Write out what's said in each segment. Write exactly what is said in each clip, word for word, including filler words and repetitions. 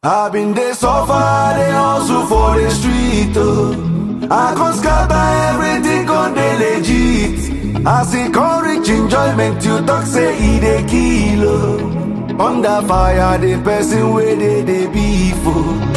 I've been there suffer, they hustle for the street, oh. I can't scatter everything on the legit. I see courage, enjoyment, you talk say he dey kill, oh. Under fire, the person where they dey beef, oh.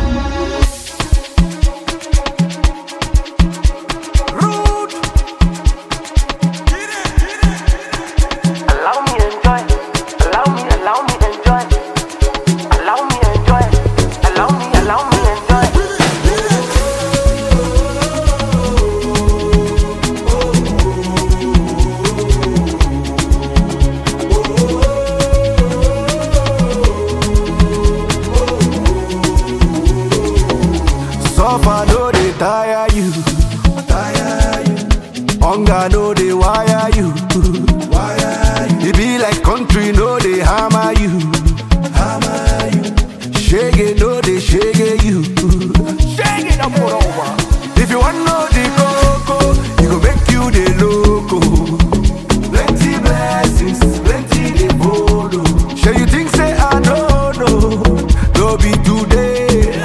Suffer no dey tire you, tire you. Hunger no dey wire you, wire you. It be like country no dey hammer you, hammer you. Shege no dey shege you, shege no put over. If you want know the coco, it go make you the loco. Plenty blessings, plenty dey follow. Shey you think say I no know? No be today.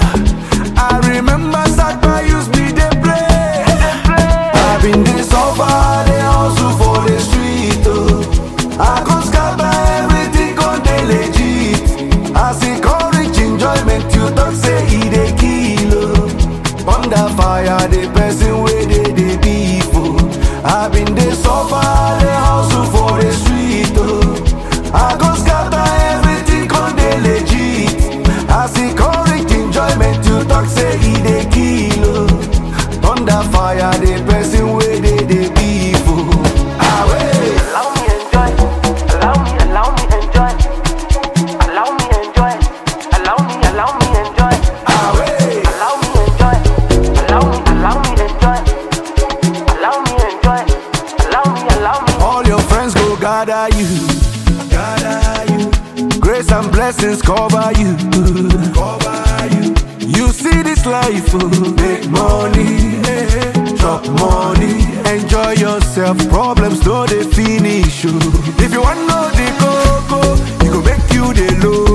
I remember Sakpa used me they play. I've been there suffer, they hustle for the street, oh. I can't scatter everything on the legit. I see courage, enjoyment, you talk say he dey kill, oh. Under fire, the person where they dey beef, oh. I've been there suffer, they hustle for the street, oh. I can't scatter everything on the legit. I see courage, enjoyment, you talk say he dey kill, oh. Under fire, the person where they dey beef, oh. Ah, wait. Allow me enjoy, allow me, allow me enjoy, allow me enjoy, allow me, allow me enjoy, Ah, wait. allow me enjoy, allow me, allow me enjoy, allow me enjoy, allow me, allow me. All your friends go gather you, gather you. Grace and blessings cover you, cover you. You see this life, oh. Make money, eh, chop money, enjoy yourself. Problems no dey finish, oh. If you want know the coco, it go make you the low.